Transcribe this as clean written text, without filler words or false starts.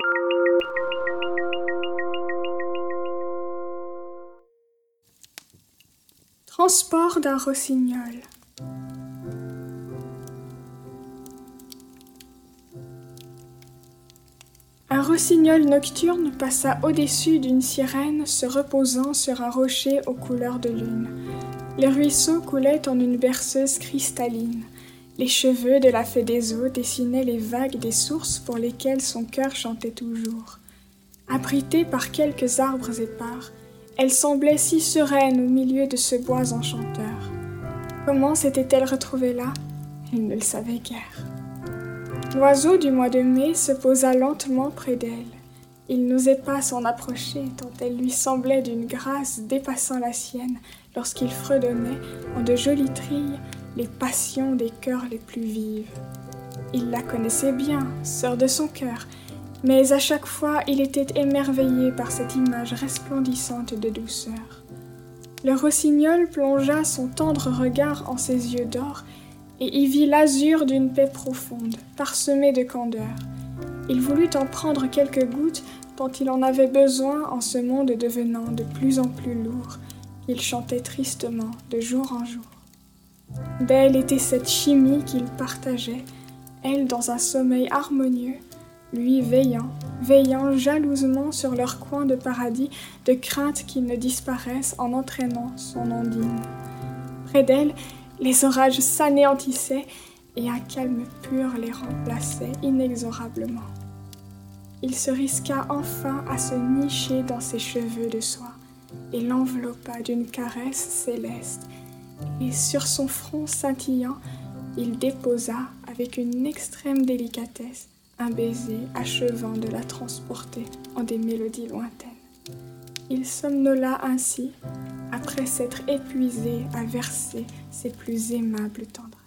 Transport d'un rossignol. Un rossignol nocturne passa au-dessus d'une sirène se reposant sur un rocher aux couleurs de lune. Les ruisseaux coulaient en une berceuse cristalline. Les cheveux de la fée des eaux dessinaient les vagues des sources pour lesquelles son cœur chantait toujours. Abritée par quelques arbres épars, elle semblait si sereine au milieu de ce bois enchanteur. Comment s'était-elle retrouvée là? Elle ne le savait guère. L'oiseau du mois de mai se posa lentement près d'elle. Il n'osait pas s'en approcher tant elle lui semblait d'une grâce dépassant la sienne lorsqu'il fredonnait en de jolies trilles les passions des cœurs les plus vives. Il la connaissait bien, sœur de son cœur, mais à chaque fois il était émerveillé par cette image resplendissante de douceur. Le rossignol plongea son tendre regard en ses yeux d'or et y vit l'azur d'une paix profonde, parsemée de candeur. Il voulut en prendre quelques gouttes dont il en avait besoin en ce monde devenant de plus en plus lourd. Il chantait tristement de jour en jour. Belle était cette chimie qu'il partageait, elle dans un sommeil harmonieux, lui veillant jalousement sur leur coin de paradis, de crainte qu'ils ne disparaissent en entraînant son ondine. Près d'elle, les orages s'anéantissaient et un calme pur les remplaçait inexorablement. Il se risqua enfin à se nicher dans ses cheveux de soie et l'enveloppa d'une caresse céleste, et sur son front scintillant, il déposa avec une extrême délicatesse un baiser achevant de la transporter en des mélodies lointaines. Il somnola ainsi, après s'être épuisé à verser ses plus aimables tendresses.